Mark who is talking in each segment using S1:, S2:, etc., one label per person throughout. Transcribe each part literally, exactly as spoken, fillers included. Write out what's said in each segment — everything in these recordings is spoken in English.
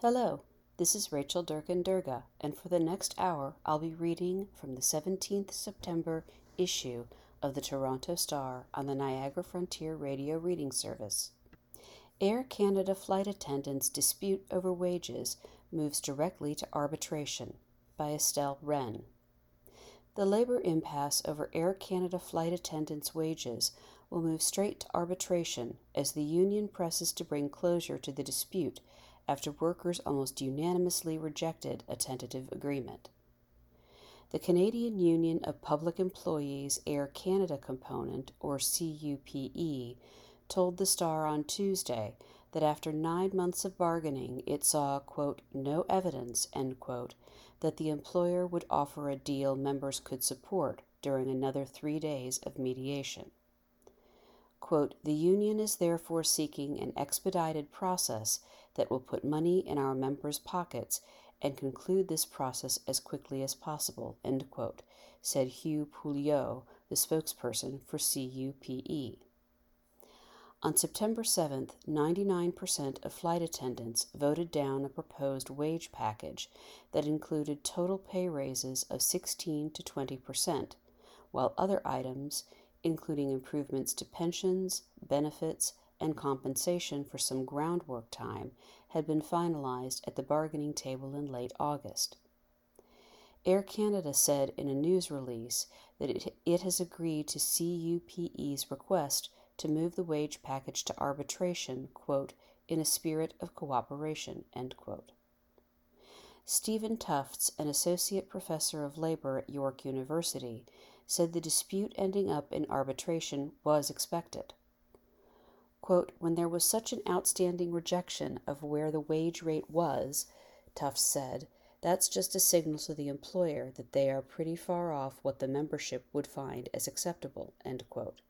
S1: Hello, this is Rachel Durkin Durga, and for the next hour I'll be reading from the seventeenth September issue of the Toronto Star on the Niagara Frontier Radio Reading Service. Air Canada flight attendants' dispute over wages moves directly to arbitration, by Estelle Wren. The labor impasse over Air Canada flight attendants' wages will move straight to arbitration as the union presses to bring closure to the dispute after workers almost unanimously rejected a tentative agreement. The Canadian Union of Public Employees Air Canada component, or C U P E, told the Star on Tuesday that after nine months of bargaining, it saw, quote, no evidence, end quote, that the employer would offer a deal members could support during another three days of mediation. Quote, the union is therefore seeking an expedited process that will put money in our members' pockets and conclude this process as quickly as possible, end quote, said Hugh Pouliot, the spokesperson for C U P E. On September seventh, ninety-nine percent of flight attendants voted down a proposed wage package that included total pay raises of sixteen to twenty percent, while other items, including improvements to pensions, benefits, and compensation for some groundwork time, had been finalized at the bargaining table in late August. Air Canada said in a news release that it, it has agreed to C U P E's request to move the wage package to arbitration, quote, in a spirit of cooperation, end quote. Stephen Tufts, an associate professor of labor at York University, said the dispute ending up in arbitration was expected. Quote, when there was such an outstanding rejection of where the wage rate was, Tufts said, that's just a signal to the employer that they are pretty far off what the membership would find as acceptable, end quote.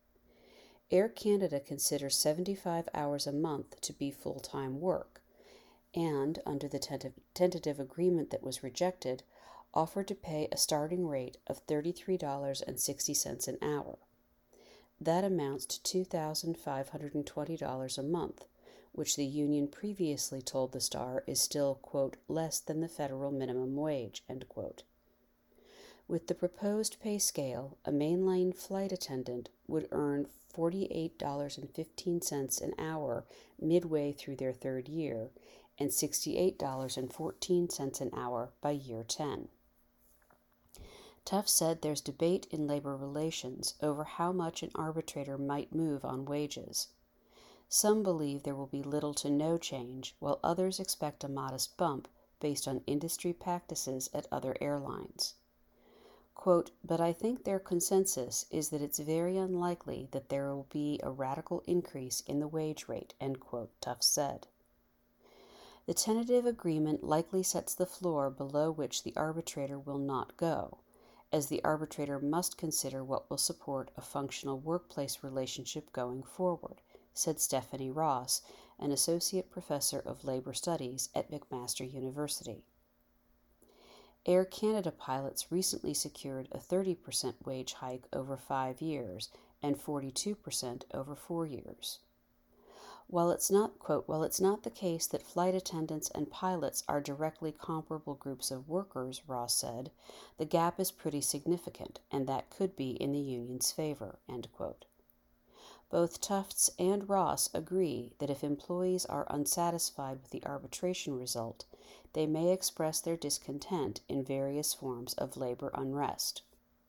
S1: Air Canada considers seventy-five hours a month to be full-time work, and, under the tentative, tentative agreement that was rejected, offered to pay a starting rate of thirty-three dollars and sixty cents an hour. That amounts to two thousand five hundred twenty dollars a month, which the union previously told the Star is still, quote, less than the federal minimum wage, end quote. With the proposed pay scale, a mainline flight attendant would earn forty-eight dollars and fifteen cents an hour midway through their third year and sixty-eight dollars and fourteen cents an hour by year ten. Tufts said there's debate in labor relations over how much an arbitrator might move on wages. Some believe there will be little to no change, while others expect a modest bump based on industry practices at other airlines. Quote, but I think their consensus is that it's very unlikely that there will be a radical increase in the wage rate, end quote, Tufts said. The tentative agreement likely sets the floor below which the arbitrator will not go, as the arbitrator must consider what will support a functional workplace relationship going forward, said Stephanie Ross, an associate professor of labor studies at McMaster University. Air Canada pilots recently secured a thirty percent wage hike over five years and forty-two percent over four years. While it's not, quote, while it's not the case that flight attendants and pilots are directly comparable groups of workers, Ross said, the gap is pretty significant, and that could be in the union's favor, end quote. Both Tufts and Ross agree that if employees are unsatisfied with the arbitration result, they may express their discontent in various forms of labor unrest.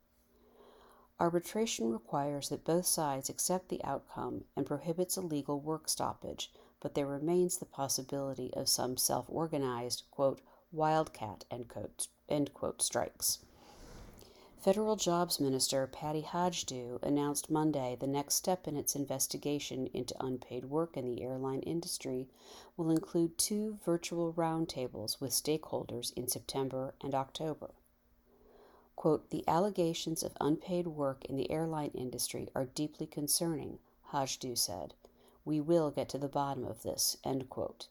S1: Arbitration requires that both sides accept the outcome and prohibits illegal work stoppage, but there remains the possibility of some self-organized, quote, wildcat, end quote, end quote, strikes. Federal Jobs Minister Patty Hajdu announced Monday the next step in its investigation into unpaid work in the airline industry will include two virtual roundtables with stakeholders in September and October. Quote, the allegations of unpaid work in the airline industry are deeply concerning, Hajdu said. We will get to the bottom of this, end quote.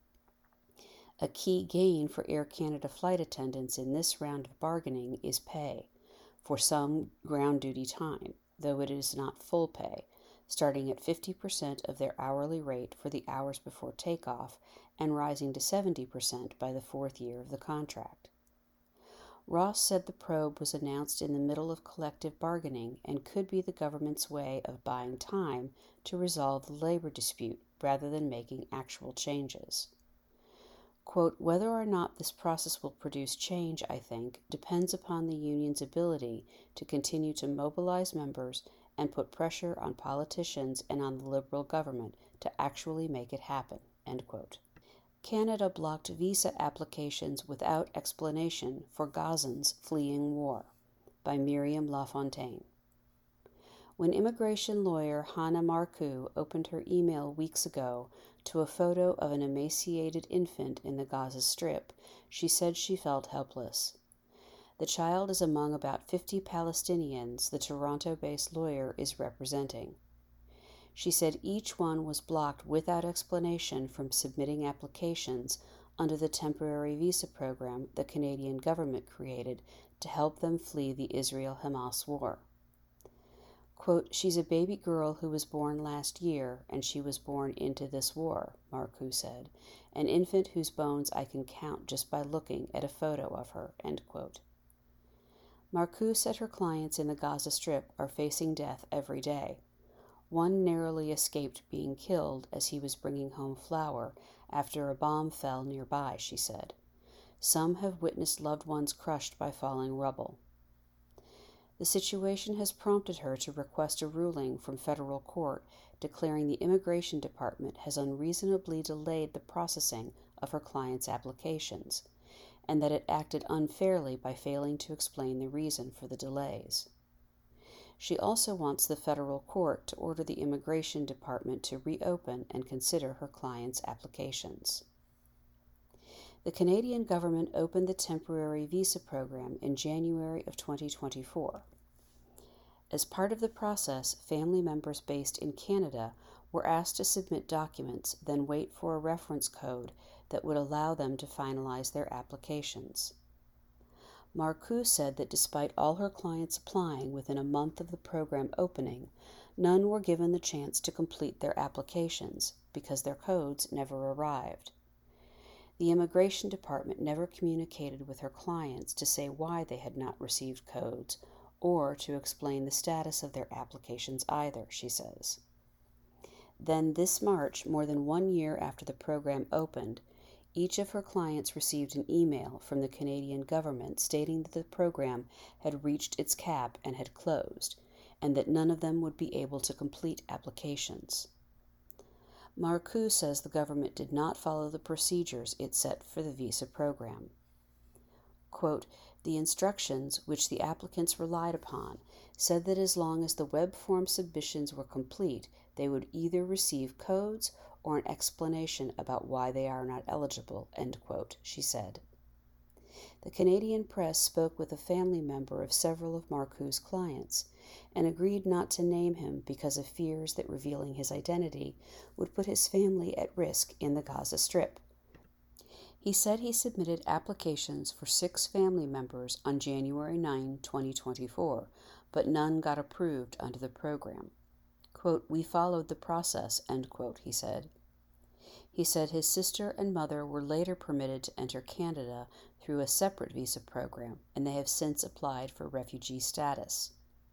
S1: A key gain for Air Canada flight attendants in this round of bargaining is pay, for some ground duty time, though it is not full pay, starting at fifty percent of their hourly rate for the hours before takeoff and rising to seventy percent by the fourth year of the contract. Ross said the probe was announced in the middle of collective bargaining and could be the government's way of buying time to resolve the labor dispute rather than making actual changes. Quote, whether or not this process will produce change, I think, depends upon the union's ability to continue to mobilize members and put pressure on politicians and on the Liberal government to actually make it happen, end quote. Canada blocked visa applications without explanation for Gazans fleeing war, by Miriam Lafontaine. When immigration lawyer Hannah Marcoux opened her email weeks ago to a photo of an emaciated infant in the Gaza Strip, she said she felt helpless. The child is among about fifty Palestinians the Toronto-based lawyer is representing. She said each one was blocked without explanation from submitting applications under the temporary visa program the Canadian government created to help them flee the Israel-Hamas war. Quote, she's a baby girl who was born last year, and she was born into this war, Marcoux said, an infant whose bones I can count just by looking at a photo of her, end quote. Marcoux said her clients in the Gaza Strip are facing death every day. One narrowly escaped being killed as he was bringing home flour after a bomb fell nearby, she said. Some have witnessed loved ones crushed by falling rubble. The situation has prompted her to request a ruling from federal court declaring the Immigration Department has unreasonably delayed the processing of her clients' applications, and that it acted unfairly by failing to explain the reason for the delays. She also wants the federal court to order the Immigration Department to reopen and consider her clients' applications. The Canadian government opened the temporary visa program in January of twenty twenty-four. As part of the process, family members based in Canada were asked to submit documents, then wait for a reference code that would allow them to finalize their applications. Marcoux said that despite all her clients applying within a month of the program opening, none were given the chance to complete their applications because their codes never arrived. The Immigration Department never communicated with her clients to say why they had not received codes or to explain the status of their applications either, she says. Then this March, more than one year after the program opened, each of her clients received an email from the Canadian government stating that the program had reached its cap and had closed, and that none of them would be able to complete applications. Marcoux says the government did not follow the procedures it set for the visa program. Quote, the instructions, which the applicants relied upon, said that as long as the web form submissions were complete, they would either receive codes or an explanation about why they are not eligible, end quote, she said. The Canadian press spoke with a family member of several of Marcoux's clients and agreed not to name him because of fears that revealing his identity would put his family at risk in the Gaza Strip. He said he submitted applications for six family members on January ninth, twenty twenty-four, but none got approved under the program. Quote, we followed the process, end quote, he said. He said his sister and mother were later permitted to enter Canada through a separate visa program, and they have since applied for refugee status.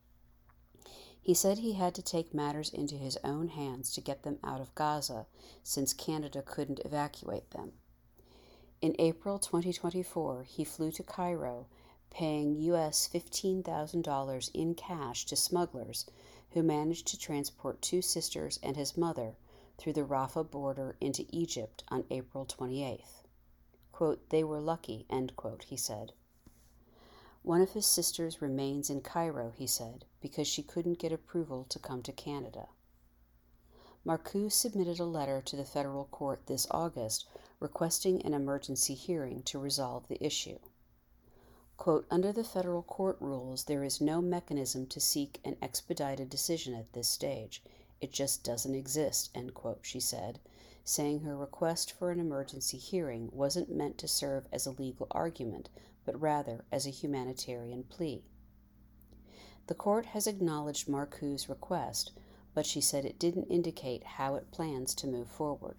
S1: He said he had to take matters into his own hands to get them out of Gaza, since Canada couldn't evacuate them. In April twenty twenty-four, he flew to Cairo, paying U S fifteen thousand dollars in cash to smugglers who managed to transport two sisters and his mother through the Rafah border into Egypt on April twenty-eighth. Quote, they were lucky, end quote, he said. One of his sisters remains in Cairo, he said, because she couldn't get approval to come to Canada. Marcoux submitted a letter to the federal court this August requesting an emergency hearing to resolve the issue. Quote, under the federal court rules, there is no mechanism to seek an expedited decision at this stage. It just doesn't exist, end quote, she said, saying her request for an emergency hearing wasn't meant to serve as a legal argument, but rather as a humanitarian plea. The court has acknowledged Marcoux's request, but she said it didn't indicate how it plans to move forward.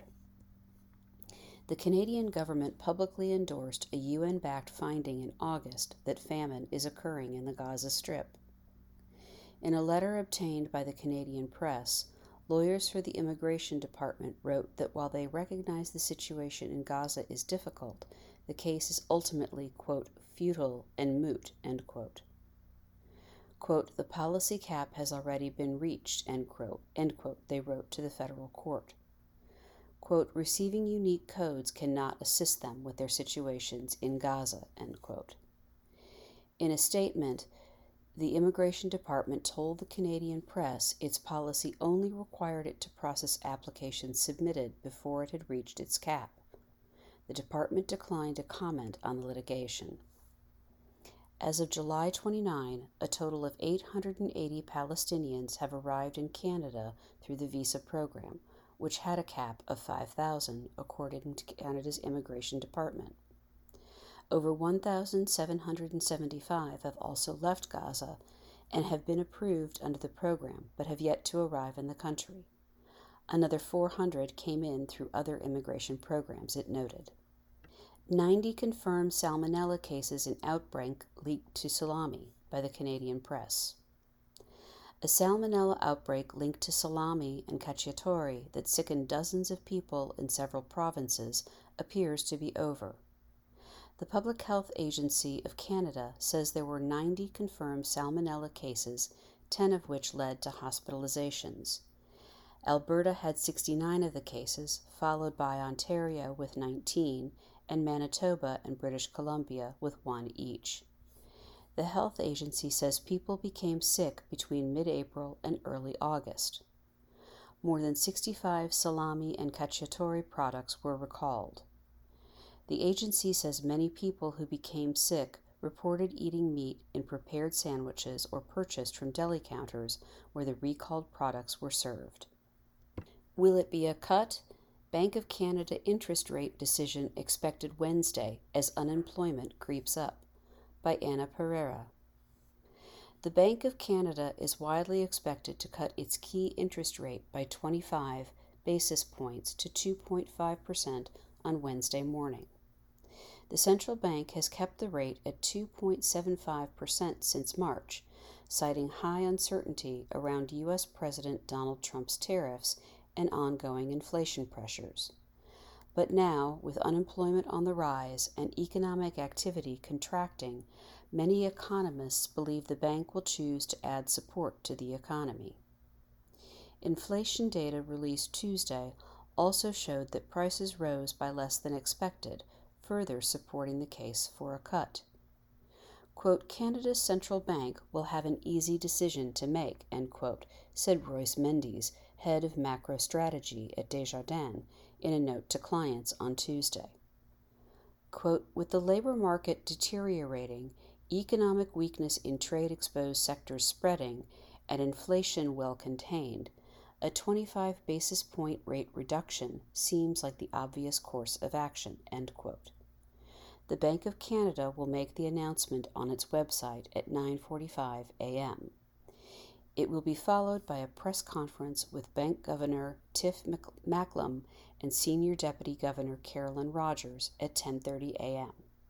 S1: The Canadian government publicly endorsed a U N-backed finding in August that famine is occurring in the Gaza Strip. In a letter obtained by the Canadian press, lawyers for the Immigration Department wrote that while they recognize the situation in Gaza is difficult, the case is ultimately, quote, futile and moot, end quote. Quote, the policy cap has already been reached, end quote, end quote, they wrote to the federal court. Quote, receiving unique codes cannot assist them with their situations in Gaza, end quote. In a statement, the Immigration Department told the Canadian press its policy only required it to process applications submitted before it had reached its cap. The department declined to comment on the litigation. As of July twenty-ninth, a total of eight hundred eighty Palestinians have arrived in Canada through the visa program, which had a cap of five thousand, according to Canada's Immigration Department. Over one thousand seven hundred seventy-five have also left Gaza and have been approved under the program, but have yet to arrive in the country. Another four hundred came in through other immigration programs, it noted. ninety confirmed salmonella cases in outbreak leaked to salami by the Canadian press. A salmonella outbreak linked to salami and cacciatore that sickened dozens of people in several provinces appears to be over. The Public Health Agency of Canada says there were ninety confirmed salmonella cases, ten of which led to hospitalizations. Alberta had sixty-nine of the cases, followed by Ontario with nineteen, and Manitoba and British Columbia with one each. The health agency says people became sick between mid-April and early August. More than sixty-five salami and cacciatore products were recalled. The agency says many people who became sick reported eating meat in prepared sandwiches or purchased from deli counters where the recalled products were served. Will it be a cut? Bank of Canada interest rate decision expected Wednesday as unemployment creeps up. By Anna Pereira. The Bank of Canada is widely expected to cut its key interest rate by twenty-five basis points to two point five percent on Wednesday morning. The central bank has kept the rate at two point seven five percent since March, citing high uncertainty around U S President Donald Trump's tariffs and ongoing inflation pressures. But now, with unemployment on the rise and economic activity contracting, many economists believe the bank will choose to add support to the economy. Inflation data released Tuesday also showed that prices rose by less than expected, further supporting the case for a cut. Quote, Canada's central bank will have an easy decision to make, end quote, said Royce Mendes, head of macro strategy at Desjardins, in a note to clients on Tuesday. Quote, with the labor market deteriorating, economic weakness in trade-exposed sectors spreading, and inflation well contained, a twenty-five basis point rate reduction seems like the obvious course of action, end quote. The Bank of Canada will make the announcement on its website at nine forty-five a.m. It will be followed by a press conference with Bank Governor Tiff Macklem and Senior Deputy Governor Carolyn Rogers at ten thirty a.m.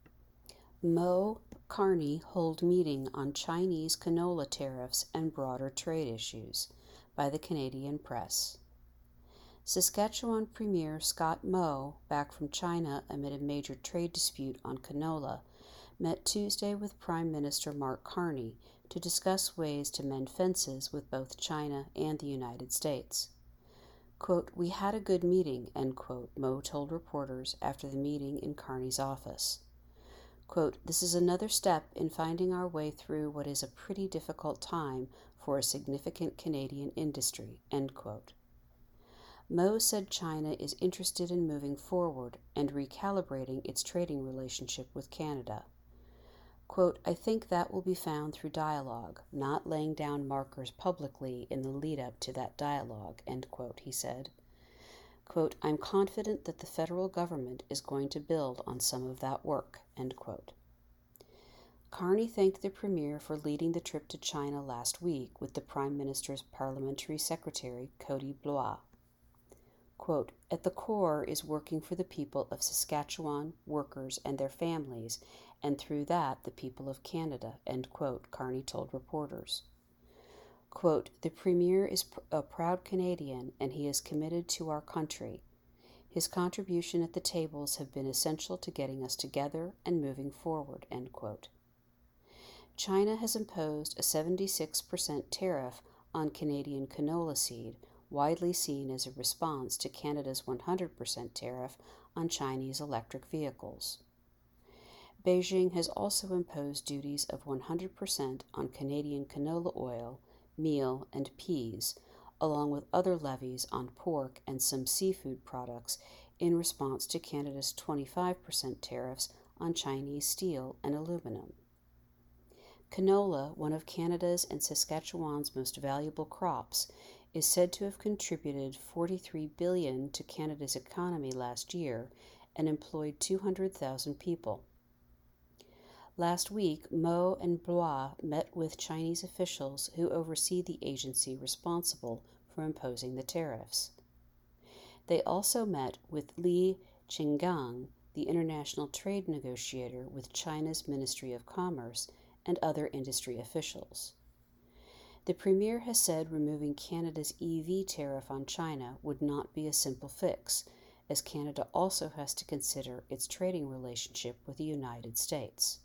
S1: Mo Carney hold meeting on Chinese canola tariffs and broader trade issues by the Canadian press. Saskatchewan Premier Scott Moe, back from China amid a major trade dispute on canola, met Tuesday with Prime Minister Mark Carney to discuss ways to mend fences with both China and the United States. Quote, we had a good meeting, end quote, Moe told reporters after the meeting in Carney's office. Quote, this is another step in finding our way through what is a pretty difficult time for a significant Canadian industry, end quote. Moe said China is interested in moving forward and recalibrating its trading relationship with Canada. Quote, I think that will be found through dialogue, not laying down markers publicly in the lead-up to that dialogue, end quote, he said. Quote, I'm confident that the federal government is going to build on some of that work, end quote. Carney thanked the Premier for leading the trip to China last week with the Prime Minister's Parliamentary Secretary, Cody Blois. Quote, "At the core is working for the people of Saskatchewan, workers, and their families, and through that, the people of Canada," end quote, Carney told reporters. Quote, "The Premier is a proud Canadian, and he is committed to our country. His contribution at the tables have been essential to getting us together and moving forward," end quote. China has imposed a seventy-six percent tariff on Canadian canola seed, widely seen as a response to Canada's one hundred percent tariff on Chinese electric vehicles. Beijing has also imposed duties of one hundred percent on Canadian canola oil, meal, and peas, along with other levies on pork and some seafood products in response to Canada's twenty-five percent tariffs on Chinese steel and aluminum. Canola, one of Canada's and Saskatchewan's most valuable crops, is said to have contributed forty-three billion dollars to Canada's economy last year and employed two hundred thousand people. Last week, Mo and Blois met with Chinese officials who oversee the agency responsible for imposing the tariffs. They also met with Li Qinggang, the international trade negotiator with China's Ministry of Commerce, and other industry officials. The Premier has said removing Canada's E V tariff on China would not be a simple fix, as Canada also has to consider its trading relationship with the United States.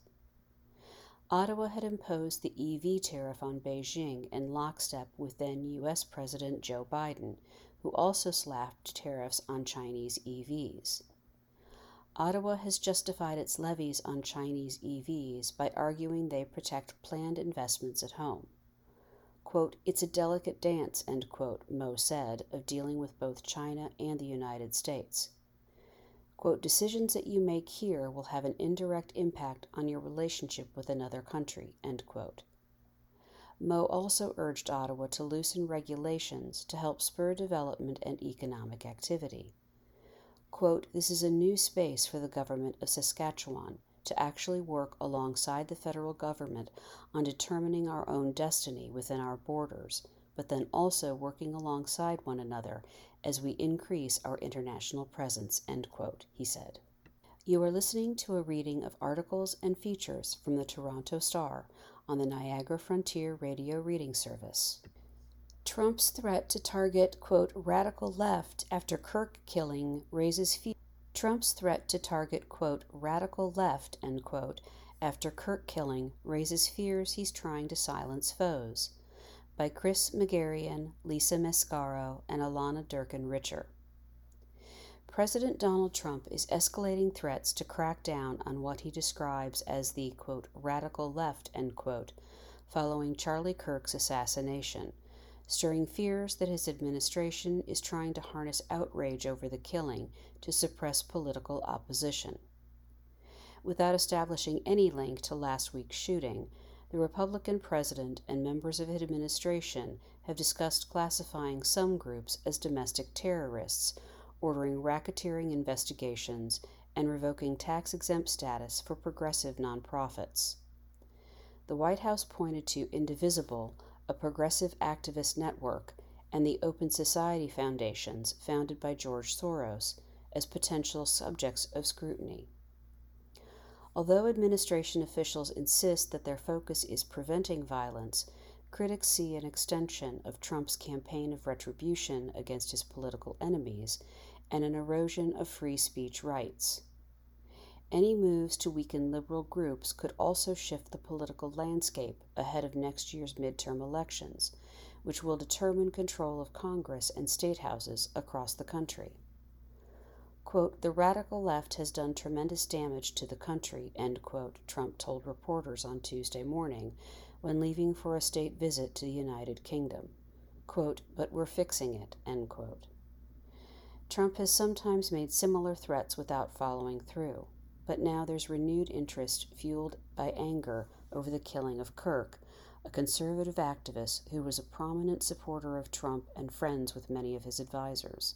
S1: Ottawa had imposed the E V tariff on Beijing in lockstep with then U S President Joe Biden, who also slapped tariffs on Chinese E Vs. Ottawa has justified its levies on Chinese E Vs by arguing they protect planned investments at home. Quote, "It's a delicate dance," end quote, Mo said, of dealing with both China and the United States. Quote, "Decisions that you make here will have an indirect impact on your relationship with another country," end quote. Mo also urged Ottawa to loosen regulations to help spur development and economic activity. Quote, "This is a new space for the government of Saskatchewan to actually work alongside the federal government on determining our own destiny within our borders, but then also working alongside one another as we increase our international presence," end quote, he said. You are listening to a reading of articles and features from the Toronto Star on the Niagara Frontier Radio Reading Service. Trump's threat to target, quote, "radical left" after Kirk killing raises fear. Trump's threat to target, quote, "radical left," end quote, after Kirk killing raises fears he's trying to silence foes. By Chris Megarian, Lisa Mascaro, and Alana Durkin-Richer. President Donald Trump is escalating threats to crack down on what he describes as the, quote, "radical left," end quote, following Charlie Kirk's assassination, stirring fears that his administration is trying to harness outrage over the killing to suppress political opposition. Without establishing any link to last week's shooting, the Republican president and members of his administration have discussed classifying some groups as domestic terrorists, ordering racketeering investigations, and revoking tax-exempt status for progressive nonprofits. The White House pointed to Indivisible, a progressive activist network, and the Open Society Foundations founded by George Soros as potential subjects of scrutiny. Although administration officials insist that their focus is preventing violence, critics see an extension of Trump's campaign of retribution against his political enemies and an erosion of free speech rights. Any moves to weaken liberal groups could also shift the political landscape ahead of next year's midterm elections, which will determine control of Congress and state houses across the country. Quote, "The radical left has done tremendous damage to the country," end quote, Trump told reporters on Tuesday morning when leaving for a state visit to the United Kingdom. Quote, "But we're fixing it," end quote. Trump has sometimes made similar threats without following through. But now there's renewed interest fueled by anger over the killing of Kirk, a conservative activist who was a prominent supporter of Trump and friends with many of his advisors.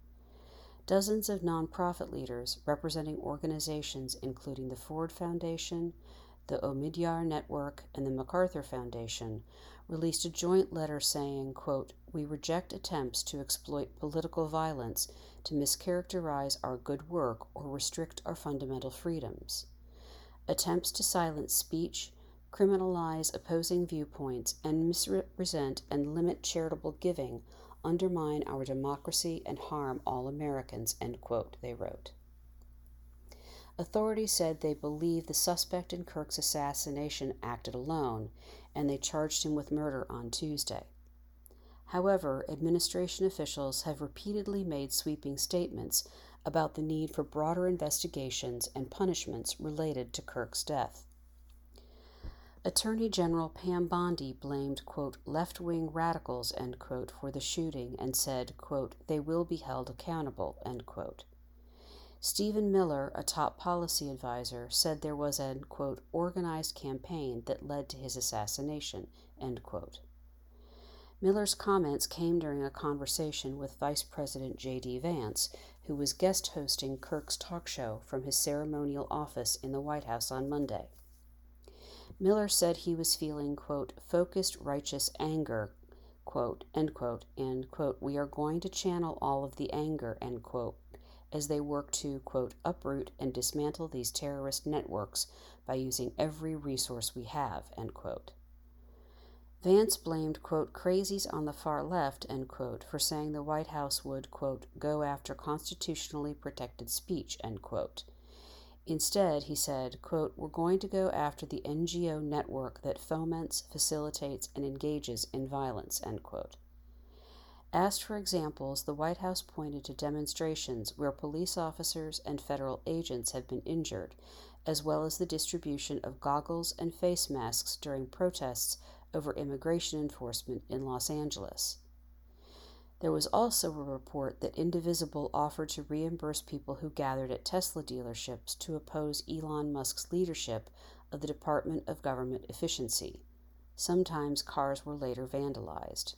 S1: Dozens of nonprofit leaders representing organizations including the Ford Foundation, the Omidyar Network, and the MacArthur Foundation, released a joint letter saying, quote, "We reject attempts to exploit political violence to mischaracterize our good work or restrict our fundamental freedoms. Attempts to silence speech, criminalize opposing viewpoints, and misrepresent and limit charitable giving undermine our democracy and harm all Americans," end quote, they wrote. Authorities said they believe the suspect in Kirk's assassination acted alone, and they charged him with murder on Tuesday. However, administration officials have repeatedly made sweeping statements about the need for broader investigations and punishments related to Kirk's death. Attorney General Pam Bondi blamed, quote, "left-wing radicals," end quote, for the shooting and said, quote, "they will be held accountable," end quote. Stephen Miller, a top policy advisor, said there was an, quote, "organized campaign that led to his assassination," end quote. Miller's comments came during a conversation with Vice President J D Vance, who was guest hosting Kirk's talk show from his ceremonial office in the White House on Monday. Miller said he was feeling, quote, "focused righteous anger," quote, end quote, and, quote, "we are going to channel all of the anger," end quote, as they work to, quote, "uproot and dismantle these terrorist networks by using every resource we have," end quote. Vance blamed, quote, "crazies on the far left," end quote, for saying the White House would, quote, "go after constitutionally protected speech," end quote. Instead, he said, quote, "we're going to go after the N G O network that foments, facilitates, and engages in violence," end quote. Asked for examples, the White House pointed to demonstrations where police officers and federal agents have been injured, as well as the distribution of goggles and face masks during protests over immigration enforcement in Los Angeles. There was also a report that Indivisible offered to reimburse people who gathered at Tesla dealerships to oppose Elon Musk's leadership of the Department of Government Efficiency. Sometimes cars were later vandalized.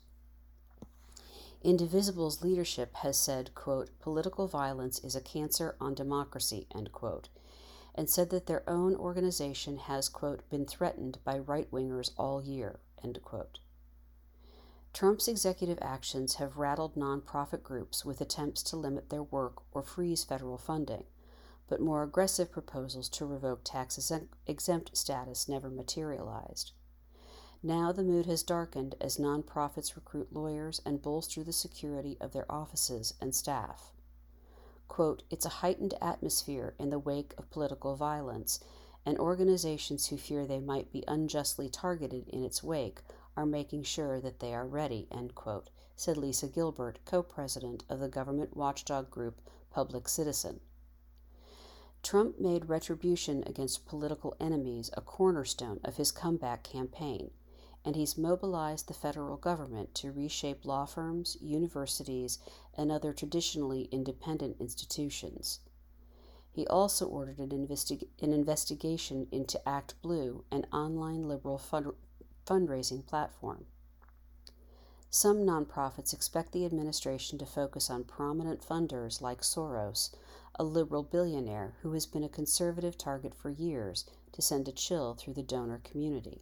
S1: Indivisible's leadership has said, quote, "political violence is a cancer on democracy," end quote, and said that their own organization has, quote, "been threatened by right-wingers all year," end quote. Trump's executive actions have rattled nonprofit groups with attempts to limit their work or freeze federal funding, but more aggressive proposals to revoke tax-exempt status never materialized. Now the mood has darkened as nonprofits recruit lawyers and bolster the security of their offices and staff. Quote, "it's a heightened atmosphere in the wake of political violence, and organizations who fear they might be unjustly targeted in its wake are making sure that they are ready," end quote, said Lisa Gilbert, co-president of the government watchdog group Public Citizen. Trump made retribution against political enemies a cornerstone of his comeback campaign, and he's mobilized the federal government to reshape law firms, universities, and other traditionally independent institutions. He also ordered an, investi- an investigation into Act Blue, an online liberal fund- fundraising platform. Some nonprofits expect the administration to focus on prominent funders like Soros, a liberal billionaire who has been a conservative target for years, to send a chill through the donor community.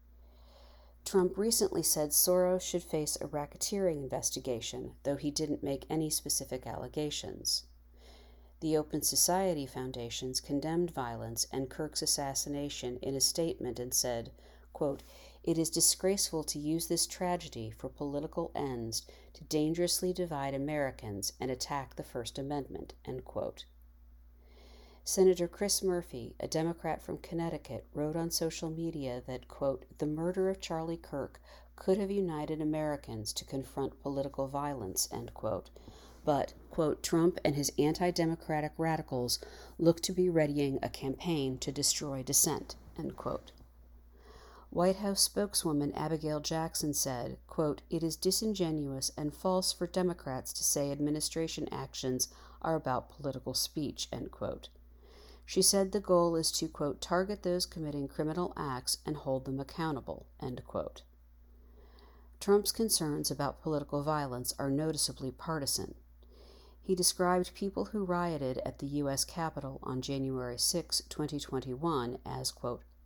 S1: Trump recently said Soros should face a racketeering investigation, though he didn't make any specific allegations. The Open Society Foundations condemned violence and Kirk's assassination in a statement and said, quote, "It is disgraceful to use this tragedy for political ends to dangerously divide Americans and attack the First Amendment," end quote. Senator Chris Murphy, a Democrat from Connecticut, wrote on social media that, quote, "the murder of Charlie Kirk could have united Americans to confront political violence," end quote. But, quote, "Trump and his anti-democratic radicals look to be readying a campaign to destroy dissent," end quote. White House spokeswoman Abigail Jackson said, quote, "It is disingenuous and false for Democrats to say administration actions are about political speech," end quote. She said the goal is to, quote, "target those committing criminal acts and hold them accountable," end quote. Trump's concerns about political violence are noticeably partisan. He described people who rioted at the U S Capitol on January sixth, twenty twenty-one as, quote,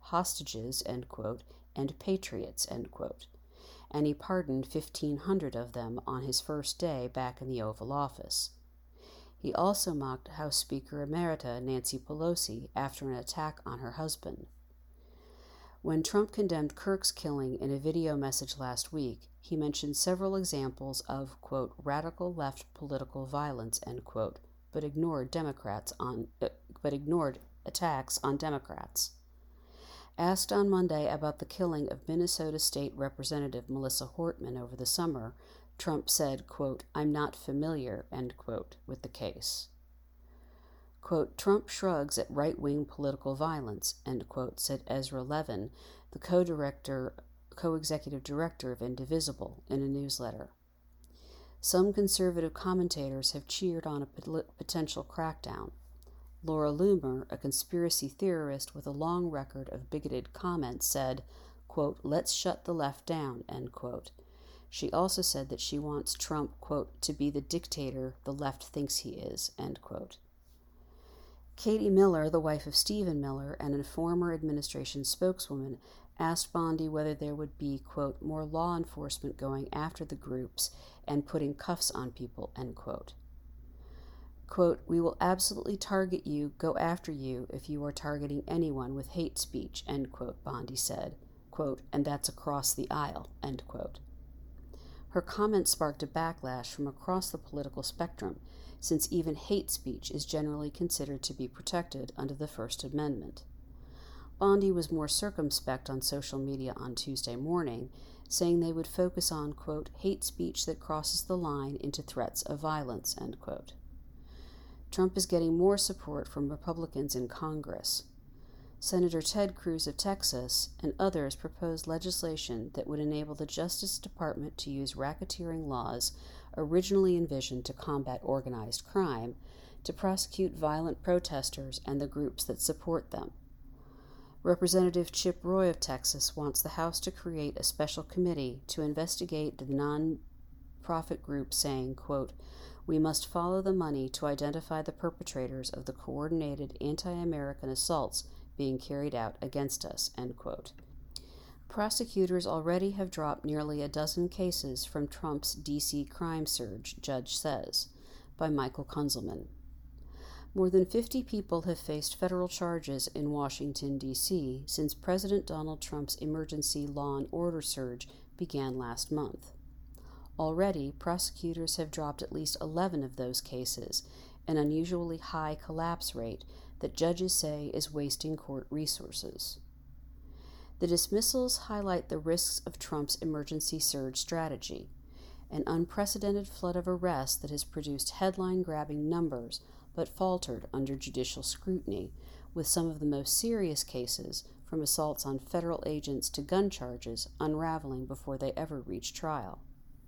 S1: hostages, end quote, and patriots, end quote, and he pardoned fifteen hundred of them on his first day back in the Oval Office. He also mocked House Speaker Emerita Nancy Pelosi after an attack on her husband. When Trump condemned Kirk's killing in a video message last week, he mentioned several examples of, quote, radical left political violence, end quote, but ignored Democrats on, uh, but ignored attacks on Democrats. Asked on Monday about the killing of Minnesota State Representative Melissa Hortman over the summer, Trump said, quote, I'm not familiar, end quote, with the case. Quote, Trump shrugs at right-wing political violence, end quote, said Ezra Levin, the co-director, co-executive director of Indivisible, in a newsletter. Some conservative commentators have cheered on a potential crackdown. Laura Loomer, a conspiracy theorist with a long record of bigoted comments, said, quote, let's shut the left down, end quote. She also said that she wants Trump, quote, to be the dictator the left thinks he is, end quote. Katie Miller, the wife of Stephen Miller and a former administration spokeswoman, asked Bondi whether there would be, quote, more law enforcement going after the groups and putting cuffs on people, end quote. Quote, we will absolutely target you, go after you if you are targeting anyone with hate speech, end quote, Bondi said, quote, and that's across the aisle, end quote. Her comment sparked a backlash from across the political spectrum, since even hate speech is generally considered to be protected under the First Amendment. Bondi was more circumspect on social media on Tuesday morning, saying they would focus on, quote, hate speech that crosses the line into threats of violence, end quote. Trump is getting more support from Republicans in Congress. Senator Ted Cruz of Texas and others proposed legislation that would enable the Justice Department to use racketeering laws originally envisioned to combat organized crime to prosecute violent protesters and the groups that support them. Representative Chip Roy of Texas wants the House to create a special committee to investigate the non-profit group, saying, quote, we must follow the money to identify the perpetrators of the coordinated anti-American assaults being carried out against us, end quote. Prosecutors already have dropped nearly a dozen cases from Trump's D C crime surge, judge says, by Michael Kunzelman. More than fifty people have faced federal charges in Washington, D C since President Donald Trump's emergency law and order surge began last month. Already, prosecutors have dropped at least eleven of those cases, an unusually high collapse rate that judges say is wasting court resources. The dismissals highlight the risks of Trump's emergency surge strategy, an unprecedented flood of arrests that has produced headline-grabbing numbers but faltered under judicial scrutiny, with some of the most serious cases, from assaults on federal agents to gun charges, unraveling before they ever reach trial.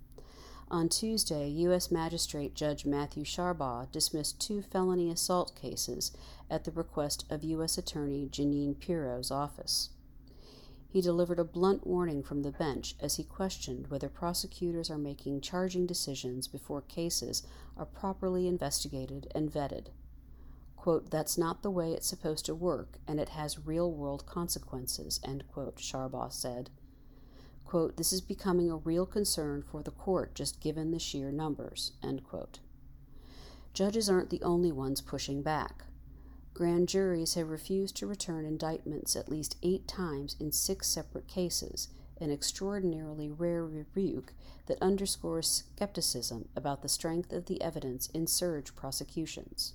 S1: On Tuesday, U S Magistrate Judge Matthew Sharbaugh dismissed two felony assault cases at the request of U S Attorney Jeanine Pirro's office. He delivered a blunt warning from the bench as he questioned whether prosecutors are making charging decisions before cases are properly investigated and vetted. Quote, that's not the way it's supposed to work, and it has real-world consequences, end quote, Sharbaugh said. Quote, this is becoming a real concern for the court just given the sheer numbers, end quote. Judges aren't the only ones pushing back. Grand juries have refused to return indictments at least eight times in six separate cases, an extraordinarily rare rebuke that underscores skepticism about the strength of the evidence in surge prosecutions.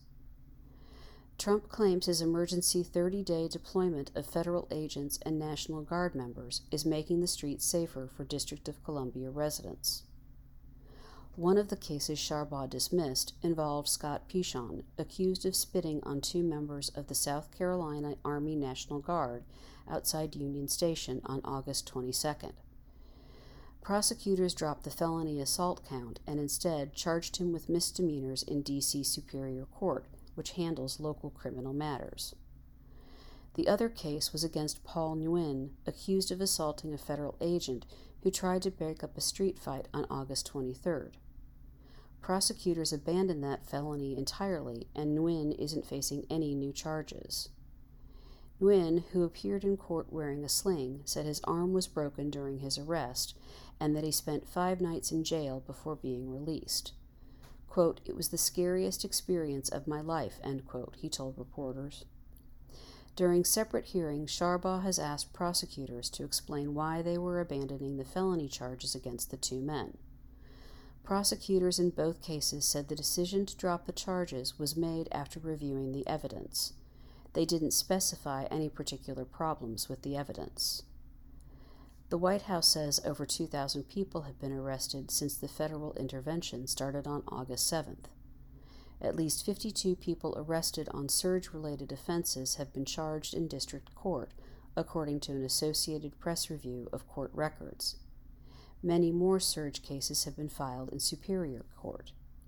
S1: Trump claims his emergency thirty-day deployment of federal agents and National Guard members is making the streets safer for District of Columbia residents. One of the cases Sharbaugh dismissed involved Scott Pichon, accused of spitting on two members of the South Carolina Army National Guard outside Union Station on August twenty-second. Prosecutors dropped the felony assault count and instead charged him with misdemeanors in D C Superior Court, which handles local criminal matters. The other case was against Paul Nguyen, accused of assaulting a federal agent who tried to break up a street fight on August twenty-third. Prosecutors abandoned that felony entirely, and Nguyen isn't facing any new charges. Nguyen, who appeared in court wearing a sling, said his arm was broken during his arrest and that he spent five nights in jail before being released. Quote, "It was the scariest experience of my life," end quote, he told reporters. During separate hearings, Sharbaugh has asked prosecutors to explain why they were abandoning the felony charges against the two men. Prosecutors in both cases said the decision to drop the charges was made after reviewing the evidence. They didn't specify any particular problems with the evidence. The White House says over two thousand people have been arrested since the federal intervention started on August seventh. At least fifty-two people arrested on surge-related offenses have been charged in district court, according to an Associated Press review of court records. Many more surge cases have been filed in Superior Court.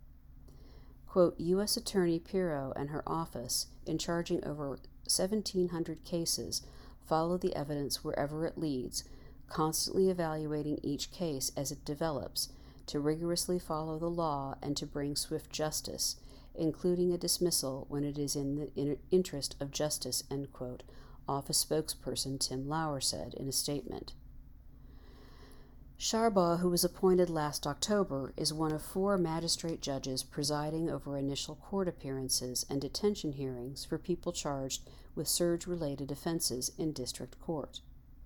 S1: Quote, U S Attorney Pirro and her office, in charging over seventeen hundred cases, follow the evidence wherever it leads, constantly evaluating each case as it develops, to rigorously follow the law and to bring swift justice, including a dismissal when it is in the interest of justice, end quote, office spokesperson Tim Lauer said in a statement. Sharbaugh, who was appointed last October, is one of four magistrate judges presiding over initial court appearances and detention hearings for people charged with surge-related offenses in district court.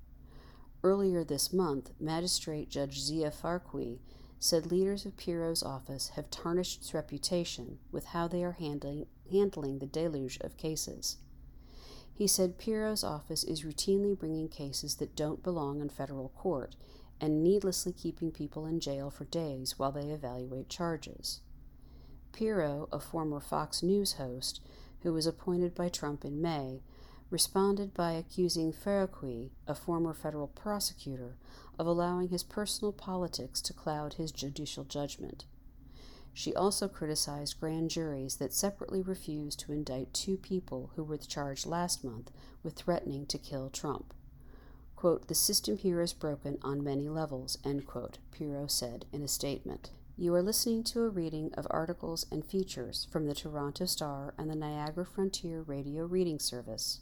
S1: Earlier this month, Magistrate Judge Zia Farqui said leaders of Pirro's office have tarnished its reputation with how they are handling, handling the deluge of cases. He said Pirro's office is routinely bringing cases that don't belong in federal court and needlessly keeping people in jail for days while they evaluate charges. Pirro, a former Fox News host who was appointed by Trump in May, responded by accusing Farqui, a former federal prosecutor, of allowing his personal politics to cloud his judicial judgment. She also criticized grand juries that separately refused to indict two people who were charged last month with threatening to kill Trump. Quote, the system here is broken on many levels, end quote, Pirro said in a statement. You are listening to a reading of articles and features from the Toronto Star and the Niagara Frontier Radio Reading Service.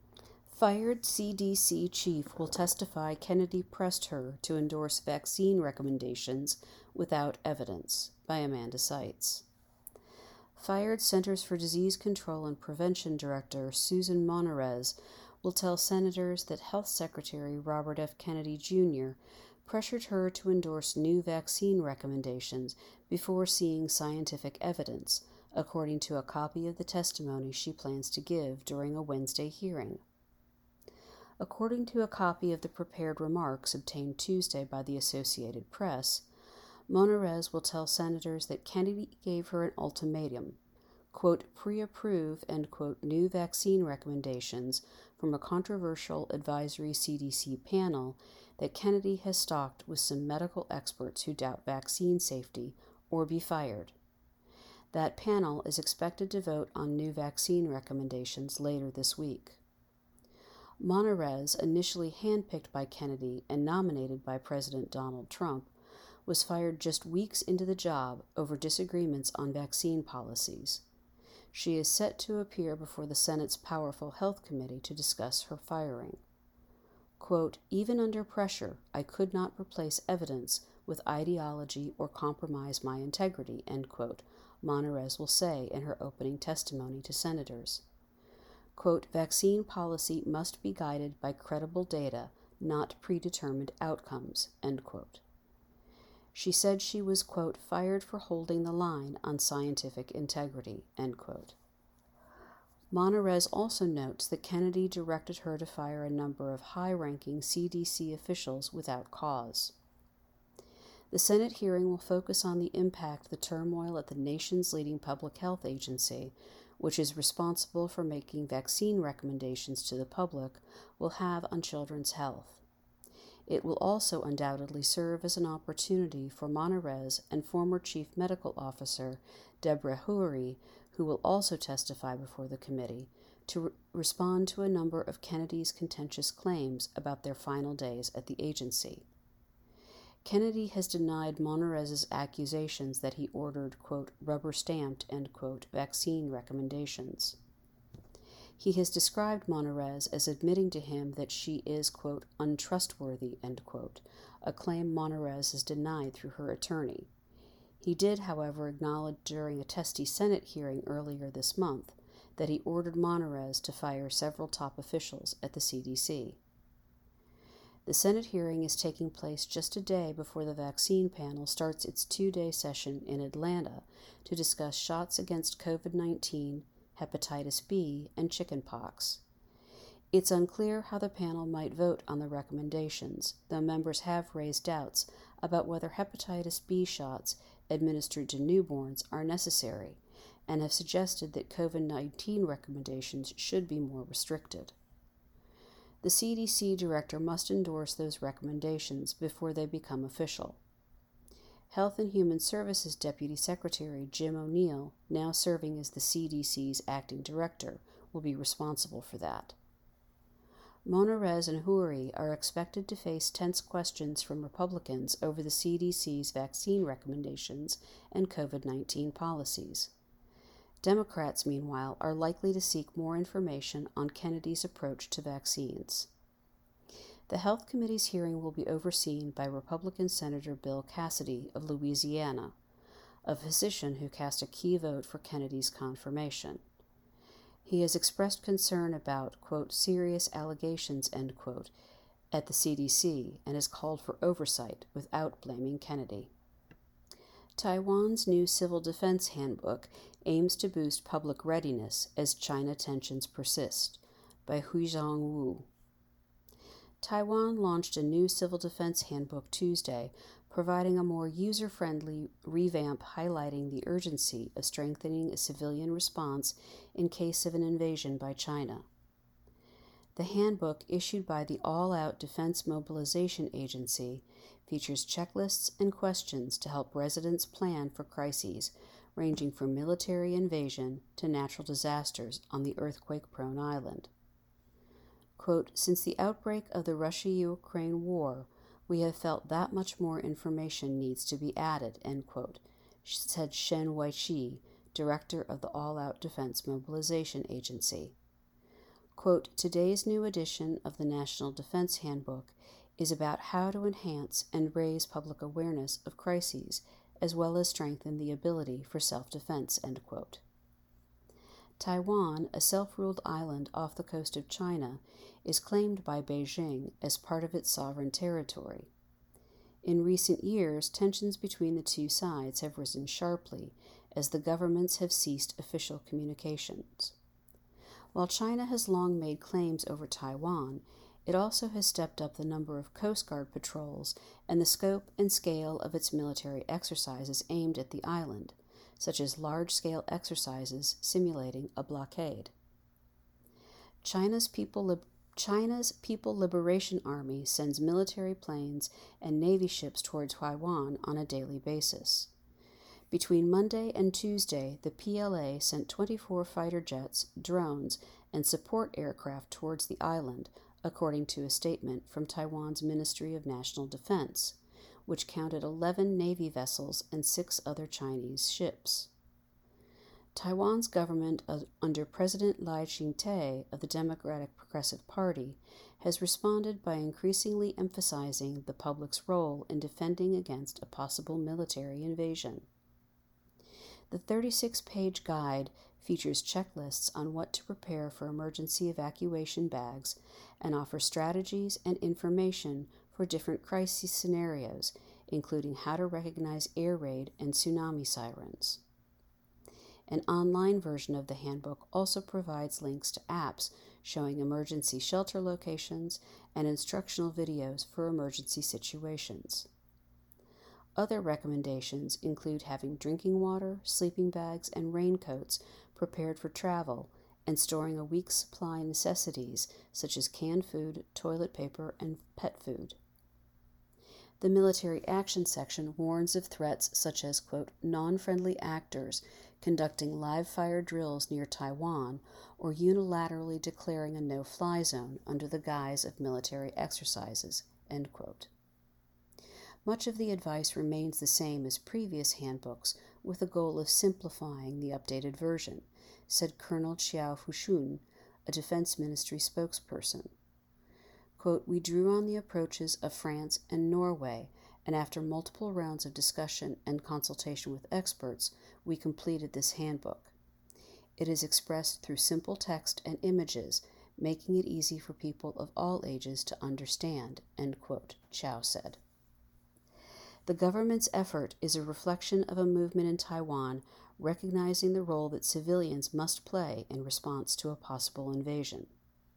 S1: Fired C D C chief will testify Kennedy pressed her to endorse vaccine recommendations without evidence, by Amanda Seitz. Fired Centers for Disease Control and Prevention Director Susan Monarez will tell senators that Health Secretary Robert F. Kennedy Junior pressured her to endorse new vaccine recommendations before seeing scientific evidence, according to a copy of the testimony she plans to give during a Wednesday hearing. According to a copy of the prepared remarks obtained Tuesday by the Associated Press, Monarez will tell senators that Kennedy gave her an ultimatum, quote, pre-approve, end quote, new vaccine recommendations from a controversial advisory C D C panel that Kennedy has stocked with some medical experts who doubt vaccine safety, or be fired. That panel is expected to vote on new vaccine recommendations later this week. Monarez, initially handpicked by Kennedy and nominated by President Donald Trump, was fired just weeks into the job over disagreements on vaccine policies. She is set to appear before the Senate's powerful Health Committee to discuss her firing. Quote, even under pressure, I could not replace evidence with ideology or compromise my integrity, end quote, Monarez will say in her opening testimony to senators. Quote, vaccine policy must be guided by credible data, not predetermined outcomes, end quote. She said she was, quote, fired for holding the line on scientific integrity, end quote. Monarez also notes that Kennedy directed her to fire a number of high-ranking C D C officials without cause. The Senate hearing will focus on the impact the turmoil at the nation's leading public health agency, which is responsible for making vaccine recommendations to the public, will have on children's health. It will also undoubtedly serve as an opportunity for Monarez and former Chief Medical Officer Deborah Houry, who will also testify before the committee, to re- respond to a number of Kennedy's contentious claims about their final days at the agency. Kennedy has denied Monarez's accusations that he ordered, quote, rubber-stamped, end quote, vaccine recommendations. He has described Monterez as admitting to him that she is, quote, untrustworthy, end quote, a claim Monterez has denied through her attorney. He did, however, acknowledge during a testy Senate hearing earlier this month that he ordered Monterez to fire several top officials at the C D C. The Senate hearing is taking place just a day before the vaccine panel starts its two-day session in Atlanta to discuss shots against COVID nineteen, hepatitis B, and chickenpox. It's unclear how the panel might vote on the recommendations, though members have raised doubts about whether hepatitis B shots administered to newborns are necessary, and have suggested that COVID nineteen recommendations should be more restricted. The C D C director must endorse those recommendations before they become official. Health and Human Services Deputy Secretary Jim O'Neill, now serving as the C D C's acting director, will be responsible for that. Monterez and Houry are expected to face tense questions from Republicans over the C D C's vaccine recommendations and COVID nineteen policies. Democrats, meanwhile, are likely to seek more information on Kennedy's approach to vaccines. The Health Committee's hearing will be overseen by Republican Senator Bill Cassidy of Louisiana, a physician who cast a key vote for Kennedy's confirmation. He has expressed concern about, quote, serious allegations, end quote, at the C D C and has called for oversight without blaming Kennedy. Taiwan's new Civil Defense Handbook aims to boost public readiness as China tensions persist, by Huizhong Wu. Taiwan launched a new Civil Defense Handbook Tuesday, providing a more user-friendly revamp highlighting the urgency of strengthening a civilian response in case of an invasion by China. The handbook, issued by the All-Out Defense Mobilization Agency, features checklists and questions to help residents plan for crises ranging from military invasion to natural disasters on the earthquake-prone island. Quote, since the outbreak of the Russia-Ukraine war, we have felt that much more information needs to be added, end quote, said Shen Weiqi, director of the All-Out Defense Mobilization Agency. Quote, today's new edition of the National Defense Handbook is about how to enhance and raise public awareness of crises, as well as strengthen the ability for self-defense, end quote. Taiwan, a self-ruled island off the coast of China, is claimed by Beijing as part of its sovereign territory. In recent years, tensions between the two sides have risen sharply as the governments have ceased official communications. While China has long made claims over Taiwan, it also has stepped up the number of Coast Guard patrols and the scope and scale of its military exercises aimed at the island, such as large-scale exercises simulating a blockade. China's People, Lib- China's People Liberation Army sends military planes and Navy ships toward Taiwan on a daily basis. Between Monday and Tuesday, the P L A sent twenty-four fighter jets, drones, and support aircraft towards the island, according to a statement from Taiwan's Ministry of National Defense, which counted eleven Navy vessels and six other Chinese ships. Taiwan's government, uh, under President Lai Ching-te of the Democratic Progressive Party, has responded by increasingly emphasizing the public's role in defending against a possible military invasion. The thirty-six page guide features checklists on what to prepare for emergency evacuation bags and offers strategies and information for different crisis scenarios, including how to recognize air raid and tsunami sirens. An online version of the handbook also provides links to apps showing emergency shelter locations and instructional videos for emergency situations. Other recommendations include having drinking water, sleeping bags, and raincoats prepared for travel and storing a week's supply of necessities such as canned food, toilet paper, and pet food. The military action section warns of threats such as, quote, non-friendly actors conducting live-fire drills near Taiwan or unilaterally declaring a no-fly zone under the guise of military exercises, end quote. Much of the advice remains the same as previous handbooks, with the goal of simplifying the updated version, said Colonel Chiao Fushun, a Defense Ministry spokesperson. Quote, "We drew on the approaches of France and Norway, and after multiple rounds of discussion and consultation with experts, we completed this handbook. It is expressed through simple text and images, making it easy for people of all ages to understand," end quote, Chow said. The government's effort is a reflection of a movement in Taiwan recognizing the role that civilians must play in response to a possible invasion.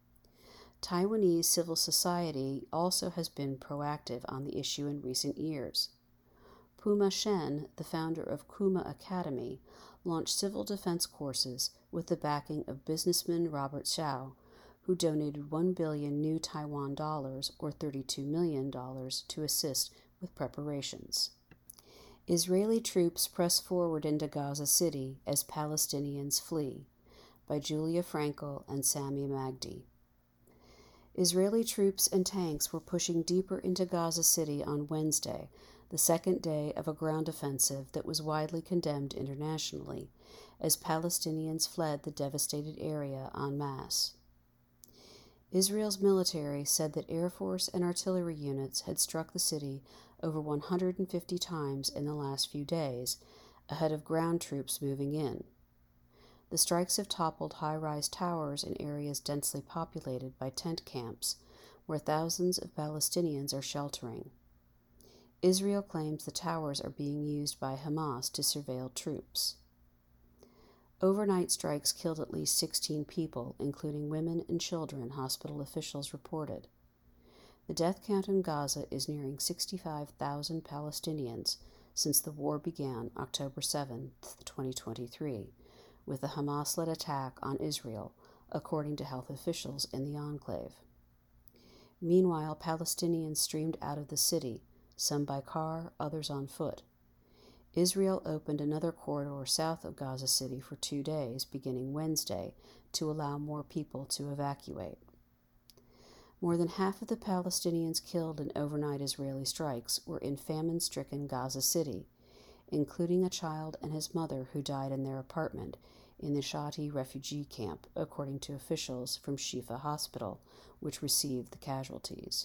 S1: Taiwanese civil society also has been proactive on the issue in recent years. Puma Shen, the founder of Kuma Academy, launched civil defense courses with the backing of businessman Robert Xiao, who donated one billion new Taiwan dollars, or thirty-two million dollars, to assist with preparations. Israeli troops press forward into Gaza City as Palestinians flee, by Julia Frankel and Sami Magdi. Israeli troops and tanks were pushing deeper into Gaza City on Wednesday, the second day of a ground offensive that was widely condemned internationally, as Palestinians fled the devastated area en masse. Israel's military said that Air Force and artillery units had struck the city over one hundred fifty times in the last few days, ahead of ground troops moving in. The strikes have toppled high-rise towers in areas densely populated by tent camps, where thousands of Palestinians are sheltering. Israel claims the towers are being used by Hamas to surveil troops. Overnight strikes killed at least sixteen people, including women and children, hospital officials reported. The death count in Gaza is nearing sixty-five thousand Palestinians since the war began October seventh, twenty twenty-three, with the Hamas-led attack on Israel, according to health officials in the enclave. Meanwhile, Palestinians streamed out of the city, some by car, others on foot. Israel opened another corridor south of Gaza City for two days, beginning Wednesday, to allow more people to evacuate. More than half of the Palestinians killed in overnight Israeli strikes were in famine-stricken Gaza City, including a child and his mother who died in their apartment in the Shati refugee camp, according to officials from Shifa Hospital, which received the casualties.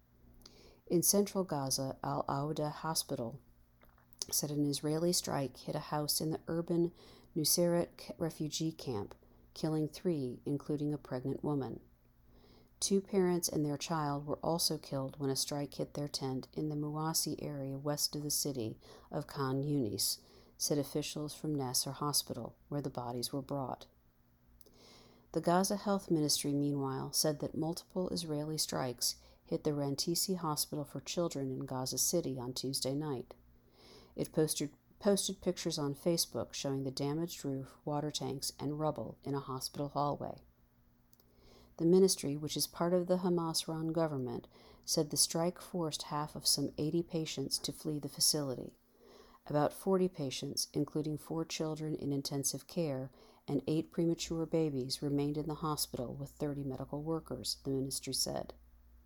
S1: In central Gaza, Al-Awda Hospital said an Israeli strike hit a house in the urban Nuseirat refugee camp, killing three, including a pregnant woman. Two parents and their child were also killed when a strike hit their tent in the Muwasi area west of the city of Khan Yunis, said officials from Nasser Hospital, where the bodies were brought. The Gaza Health Ministry, meanwhile, said that multiple Israeli strikes hit the Rantisi Hospital for Children in Gaza City on Tuesday night. It posted, posted pictures on Facebook showing the damaged roof, water tanks, and rubble in a hospital hallway. The ministry, which is part of the Hamas-run government, said the strike forced half of some eighty patients to flee the facility. About forty patients, including four children in intensive care and eight premature babies, remained in the hospital with thirty medical workers, the ministry said.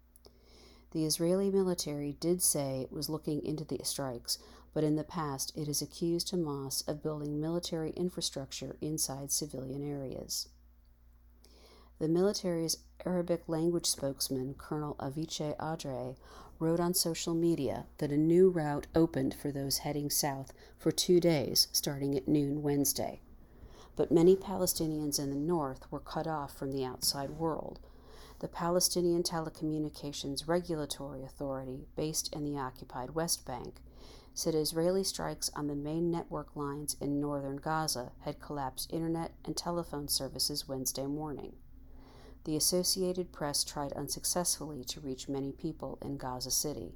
S1: The Israeli military did say it was looking into the strikes, but in the past it has accused Hamas of building military infrastructure inside civilian areas. The military's Arabic language spokesman, Colonel Aviche Adre, wrote on social media that a new route opened for those heading south for two days, starting at noon Wednesday. But many Palestinians in the north were cut off from the outside world. The Palestinian Telecommunications Regulatory Authority, based in the occupied West Bank, said Israeli strikes on the main network lines in northern Gaza had collapsed internet and telephone services Wednesday morning. The Associated Press tried unsuccessfully to reach many people in Gaza City.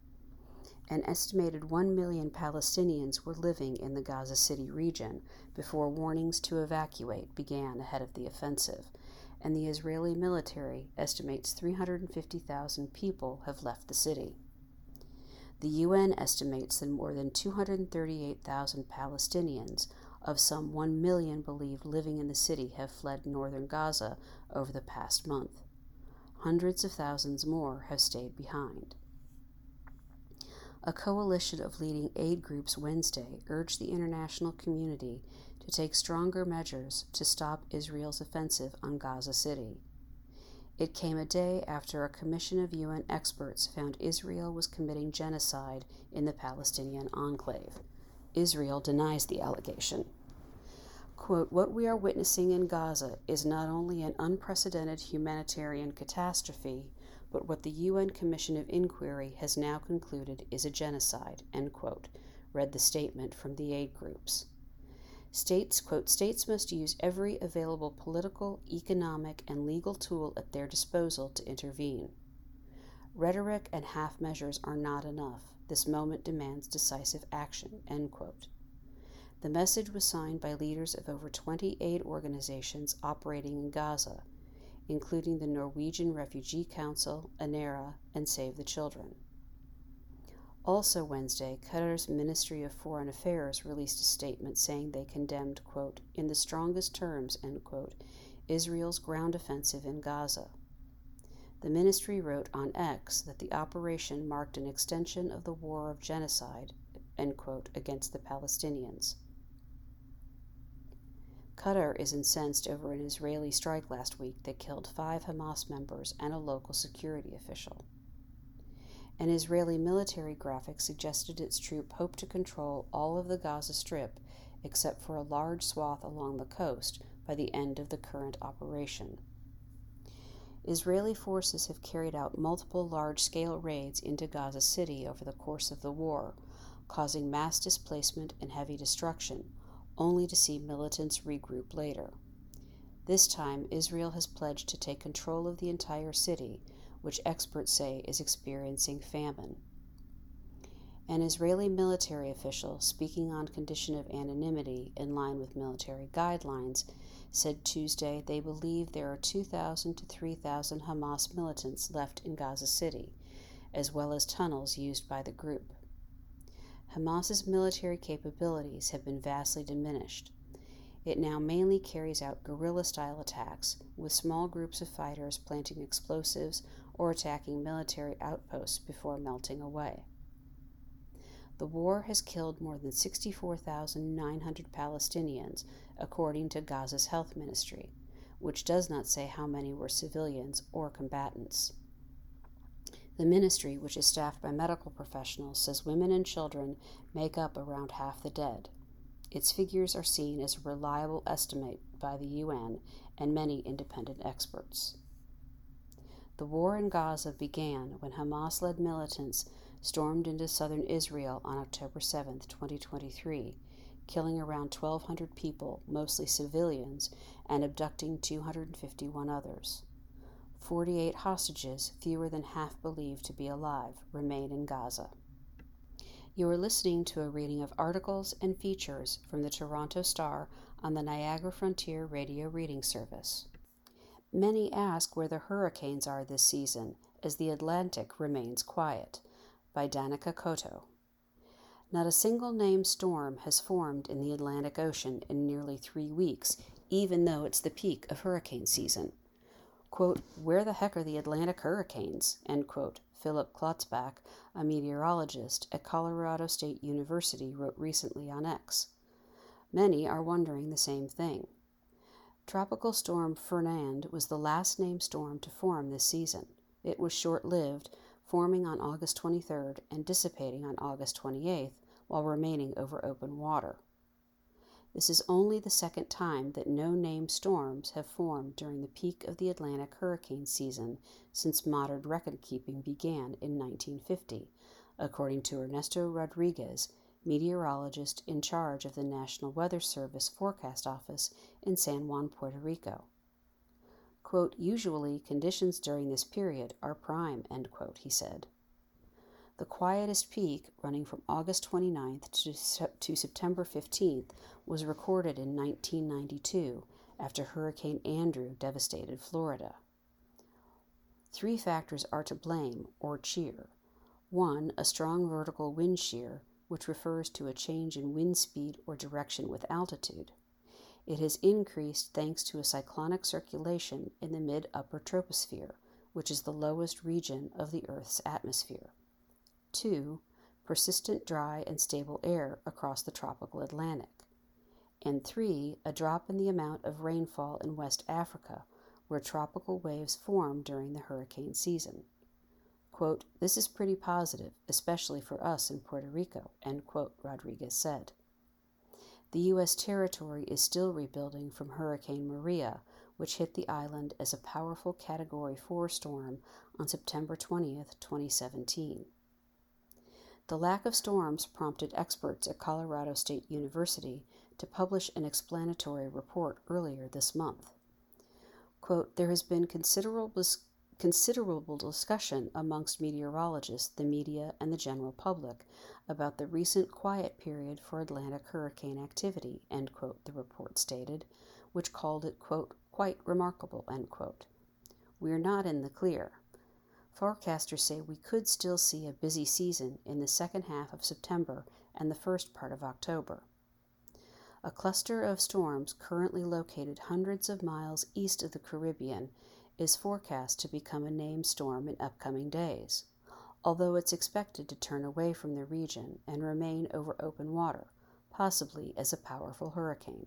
S1: An estimated one million Palestinians were living in the Gaza City region before warnings to evacuate began ahead of the offensive, and the Israeli military estimates three hundred fifty thousand people have left the city. The U N estimates that more than two hundred thirty-eight thousand Palestinians, of some one million believed living in the city, have fled northern Gaza over the past month. Hundreds of thousands more have stayed behind. A coalition of leading aid groups Wednesday urged the international community to take stronger measures to stop Israel's offensive on Gaza City. It came a day after a commission of U N experts found Israel was committing genocide in the Palestinian enclave. Israel denies the allegation. Quote, "What we are witnessing in Gaza is not only an unprecedented humanitarian catastrophe, but what the U N Commission of Inquiry has now concluded is a genocide," end quote, read the statement from the aid groups. States, quote, "States must use every available political, economic, and legal tool at their disposal to intervene. Rhetoric and half measures are not enough. This moment demands decisive action," end quote. The message was signed by leaders of over twenty aid organizations operating in Gaza, including the Norwegian Refugee Council, ANERA, and Save the Children. Also Wednesday, Qatar's Ministry of Foreign Affairs released a statement saying they condemned, quote, "in the strongest terms," end quote, Israel's ground offensive in Gaza. The ministry wrote on X that the operation marked an extension of the war of genocide, end quote, against the Palestinians. Qatar is incensed over an Israeli strike last week that killed five Hamas members and a local security official. An Israeli military graphic suggested its troop hoped to control all of the Gaza Strip except for a large swath along the coast by the end of the current operation. Israeli forces have carried out multiple large-scale raids into Gaza City over the course of the war, causing mass displacement and heavy destruction, only to see militants regroup later. This time, Israel has pledged to take control of the entire city, which experts say is experiencing famine. An Israeli military official, speaking on condition of anonymity in line with military guidelines, said Tuesday they believe there are two thousand to three thousand Hamas militants left in Gaza City, as well as tunnels used by the group. Hamas's military capabilities have been vastly diminished. It now mainly carries out guerrilla-style attacks, with small groups of fighters planting explosives or attacking military outposts before melting away. The war has killed more than sixty-four thousand nine hundred Palestinians, according to Gaza's health ministry, which does not say how many were civilians or combatants. The ministry, which is staffed by medical professionals, says women and children make up around half the dead. Its figures are seen as a reliable estimate by the U N and many independent experts. The war in Gaza began when Hamas-led militants stormed into southern Israel on October seventh, twenty twenty-three, killing around twelve hundred people, mostly civilians, and abducting two hundred fifty-one others. forty-eight hostages, fewer than half believed to be alive, remain in Gaza. You are listening to a reading of articles and features from the Toronto Star on the Niagara Frontier Radio Reading Service. Many ask where the hurricanes are this season, as the Atlantic remains quiet, by Danica Cotto. Not a single named storm has formed in the Atlantic Ocean in nearly three weeks, even though it's the peak of hurricane season. Quote, "Where the heck are the Atlantic hurricanes?" End quote. Philip Klotzbach, a meteorologist at Colorado State University, wrote recently on X. Many are wondering the same thing. Tropical Storm Fernand was the last named storm to form this season. It was short-lived, forming on August twenty-third and dissipating on August twenty-eighth while remaining over open water. This is only the second time that no named storms have formed during the peak of the Atlantic hurricane season since modern record-keeping began in nineteen fifty, according to Ernesto Rodriguez, meteorologist in charge of the National Weather Service Forecast Office in San Juan, Puerto Rico. Quote, "Usually, conditions during this period are prime," end quote, he said. The quietest peak, running from August twenty-ninth to, to September fifteenth, was recorded in nineteen ninety-two after Hurricane Andrew devastated Florida. Three factors are to blame, or cheer. One, a strong vertical wind shear, which refers to a change in wind speed or direction with altitude. It has increased thanks to a cyclonic circulation in the mid-upper troposphere, which is the lowest region of the Earth's atmosphere. Two, persistent dry and stable air across the tropical Atlantic. and three, a drop in the amount of rainfall in West Africa, where tropical waves form during the hurricane season. Quote, "This is pretty positive, especially for us in Puerto Rico," end quote, Rodriguez said. The U S territory is still rebuilding from Hurricane Maria, which hit the island as a powerful Category four storm on September twentieth, twenty seventeen. The lack of storms prompted experts at Colorado State University to publish an explanatory report earlier this month. Quote, "There has been considerable, considerable discussion amongst meteorologists, the media, and the general public about the recent quiet period for Atlantic hurricane activity," end quote, the report stated, which called it, quote, "quite remarkable," end quote. "We are not in the clear. Forecasters say we could still see a busy season in the second half of September and the first part of October." A cluster of storms currently located hundreds of miles east of the Caribbean is forecast to become a named storm in upcoming days, although it's expected to turn away from the region and remain over open water, possibly as a powerful hurricane.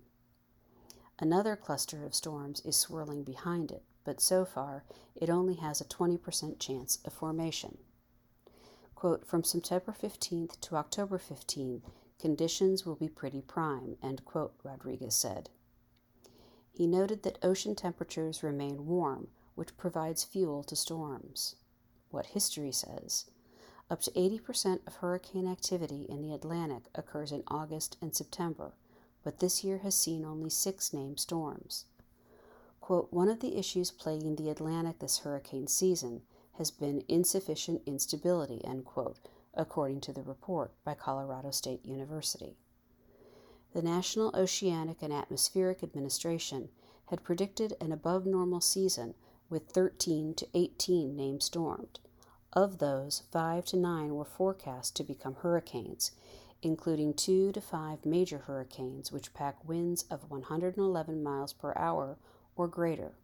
S1: Another cluster of storms is swirling behind it, but so far it only has a twenty percent chance of formation. Quote, "From September fifteenth to October fifteenth, conditions will be pretty prime," end quote, Rodriguez said. He noted that ocean temperatures remain warm, which provides fuel to storms. What history says, up to eighty percent of hurricane activity in the Atlantic occurs in August and September, but this year has seen only six named storms. Quote, "One of the issues plaguing the Atlantic this hurricane season has been insufficient instability," end quote, according to the report by Colorado State University. The National Oceanic and Atmospheric Administration had predicted an above-normal season with thirteen to eighteen named storms. Of those, five to nine were forecast to become hurricanes, including two to five major hurricanes which pack winds of one hundred eleven miles per hour or greater.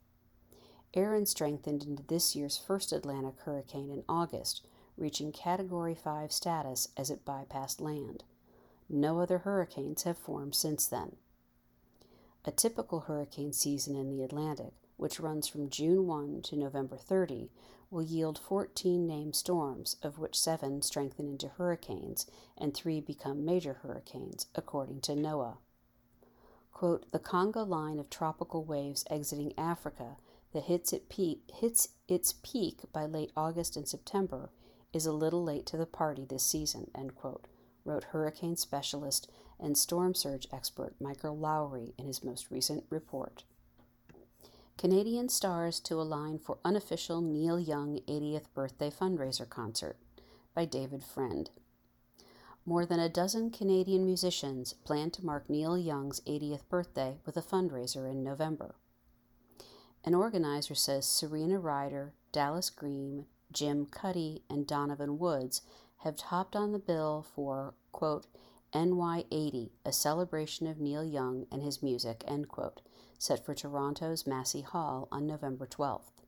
S1: Erin strengthened into this year's first Atlantic hurricane in August, reaching Category five status as it bypassed land. No other hurricanes have formed since then. A typical hurricane season in the Atlantic, which runs from June first to November thirtieth, will yield fourteen named storms, of which seven strengthen into hurricanes and three become major hurricanes, according to NOAA. Quote, "The conga line of tropical waves exiting Africa that hits, it peak, hits its peak by late August and September is a little late to the party this season," end quote, wrote hurricane specialist and storm surge expert Michael Lowry in his most recent report. Canadian stars to align for unofficial Neil Young eightieth birthday fundraiser concert by David Friend. More than a dozen Canadian musicians plan to mark Neil Young's eightieth birthday with a fundraiser in November. An organizer says Serena Ryder, Dallas Green, Jim Cuddy, and Donovan Woods have hopped on the bill for, quote, N Y eighty, a celebration of Neil Young and his music, end quote, set for Toronto's Massey Hall on November twelfth.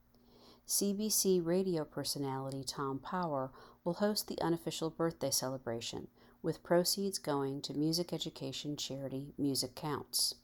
S1: C B C radio personality Tom Power will host the unofficial birthday celebration, with proceeds going to music education charity Music Counts.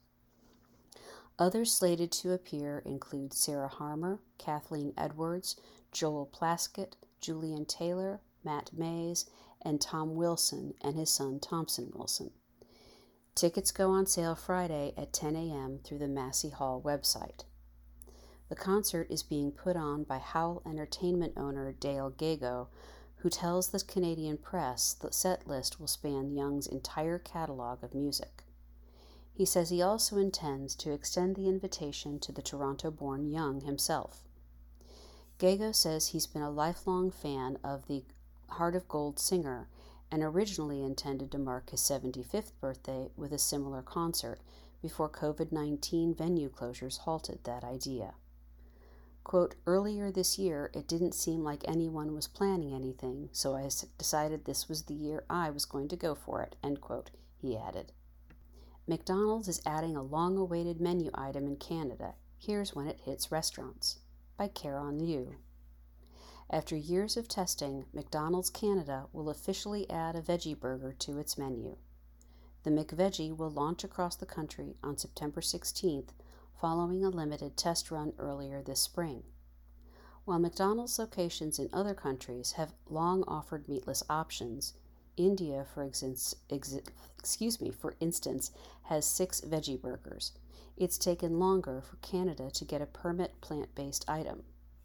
S1: Others slated to appear include Sarah Harmer, Kathleen Edwards, Joel Plaskett, Julian Taylor, Matt Mays, and Tom Wilson and his son Thompson Wilson. Tickets go on sale Friday at ten a.m. through the Massey Hall website. The concert is being put on by Howl Entertainment owner Dale Gago, who tells the Canadian press the set list will span Young's entire catalog of music. He says he also intends to extend the invitation to the Toronto-born Young himself. Gago says he's been a lifelong fan of the Heart of Gold singer and originally intended to mark his seventy-fifth birthday with a similar concert before covid nineteen venue closures halted that idea. Quote, "Earlier this year, it didn't seem like anyone was planning anything, so I decided this was the year I was going to go for it," end quote, he added. McDonald's is adding a long-awaited menu item in Canada. Here's when it hits restaurants. By Karen Liu. After years of testing, McDonald's Canada will officially add a veggie burger to its menu. The McVeggie will launch across the country on September sixteenth, following a limited test run earlier this spring. While McDonald's locations in other countries have long offered meatless options, India, for ex- ex- excuse me, for instance, has six veggie burgers. It's taken longer for Canada to get a permit plant-based item.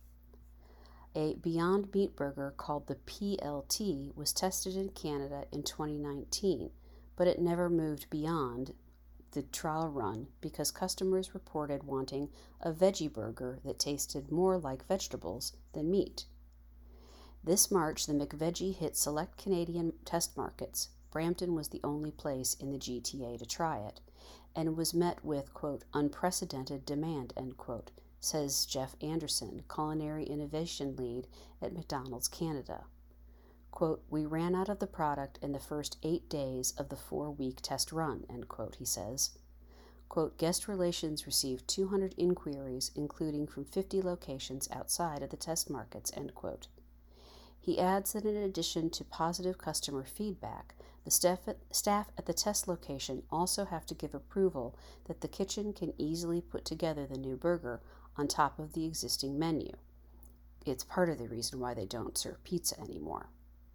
S1: A Beyond Meat burger called the P L T was tested in Canada in twenty nineteen, but it never moved beyond the trial run because customers reported wanting a veggie burger that tasted more like vegetables than meat. This March, the McVeggie hit select Canadian test markets. Brampton was the only place in the G T A to try it, and was met with, quote, unprecedented demand, end quote, says Jeff Anderson, culinary innovation lead at McDonald's Canada. Quote, we ran out of the product in the first eight days of the four-week test run, end quote, he says. Quote, guest relations received two hundred inquiries, including from fifty locations outside of the test markets, end quote. He adds that in addition to positive customer feedback, the staff at, staff at the test location also have to give approval that the kitchen can easily put together the new burger on top of the existing menu. It's part of the reason why they don't serve pizza anymore.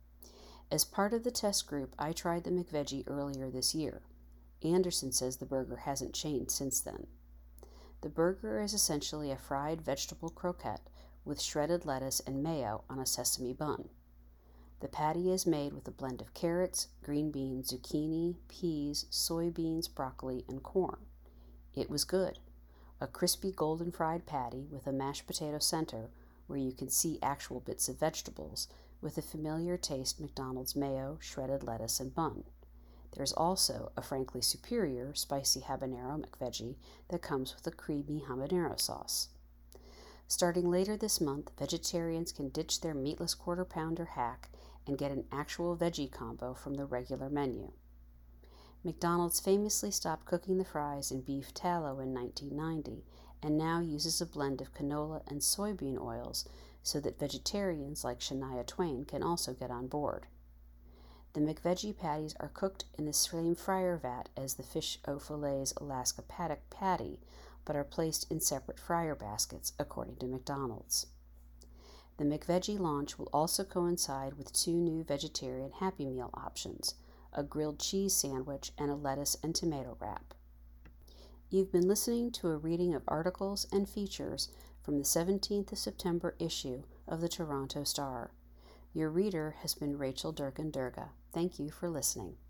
S1: As part of the test group, I tried the McVeggie earlier this year. Anderson says the burger hasn't changed since then. The burger is essentially a fried vegetable croquette with shredded lettuce and mayo on a sesame bun. The patty is made with a blend of carrots, green beans, zucchini, peas, soybeans, broccoli, and corn. It was good. A crispy golden fried patty with a mashed potato center where you can see actual bits of vegetables, with a familiar taste McDonald's mayo, shredded lettuce, and bun. There's also a frankly superior spicy habanero McVeggie that comes with a creamy habanero sauce. Starting later this month, vegetarians can ditch their meatless quarter pounder hack and get an actual veggie combo from the regular menu. McDonald's famously stopped cooking the fries in beef tallow in nineteen ninety and now uses a blend of canola and soybean oils so that vegetarians like Shania Twain can also get on board. The McVeggie patties are cooked in the same fryer vat as the Fish O-Filet's Alaska Paddock patty, but are placed in separate fryer baskets, according to McDonald's. The McVeggie launch will also coincide with two new vegetarian Happy Meal options, a grilled cheese sandwich and a lettuce and tomato wrap. You've been listening to a reading of articles and features from the seventeenth of September issue of the Toronto Star. Your reader has been Rachel Durkin Durga. Thank you for listening.